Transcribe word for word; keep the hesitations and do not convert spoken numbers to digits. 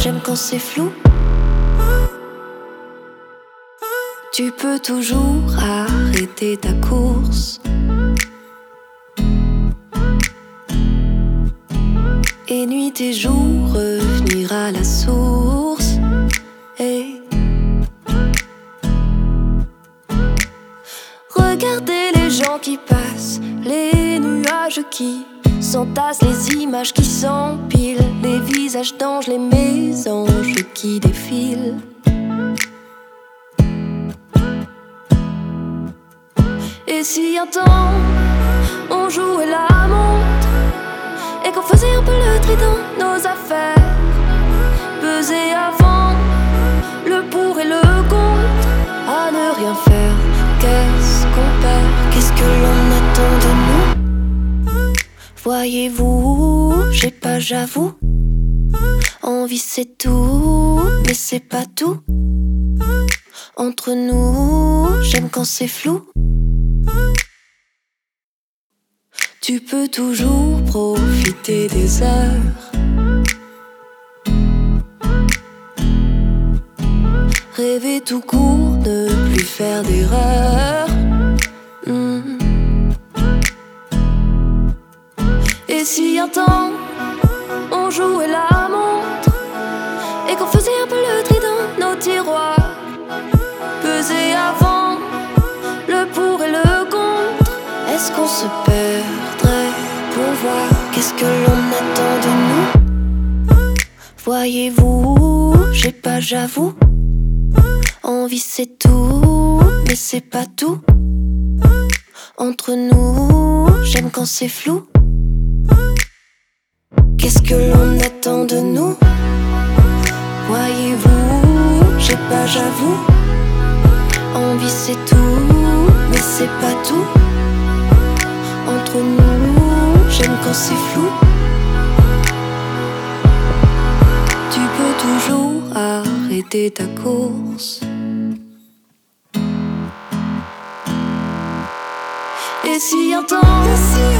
j'aime quand c'est flou. Tu peux toujours arrêter ta course et nuit et jour revenir à la source. Et regardez les gens qui passent, les nuages qui s'entassent, les images qui s'empilent, les visages d'anges, les mésanges qui défilent. Et si un temps on jouait la montre et qu'on faisait un peu le tri dans nos affaires, peser avant le pour et le contre, à ne rien faire, qu'est-ce qu'on perd, qu'est-ce que l'on attend de nous? Voyez-vous, j'ai pas, j'avoue, envie c'est tout, mais c'est pas tout. Entre nous, j'aime quand c'est flou. Tu peux toujours profiter des heures, rêver tout court, ne plus faire d'erreurs. mmh. Et si un temps on jouait la montre et qu'on faisait un peu le tri dans nos tiroirs, peser avant le pour et le contre, est-ce qu'on se perdrait pour voir qu'est-ce que l'on attend de nous? Voyez-vous, j'ai pas, j'avoue, envie c'est tout, mais c'est pas tout. Entre nous, j'aime quand c'est flou. Qu'est-ce que l'on attend de nous? Voyez-vous, j'ai pas, j'avoue, envie c'est tout, mais c'est pas tout. Entre nous, j'aime quand c'est flou. Tu peux toujours arrêter ta course. Et si un temps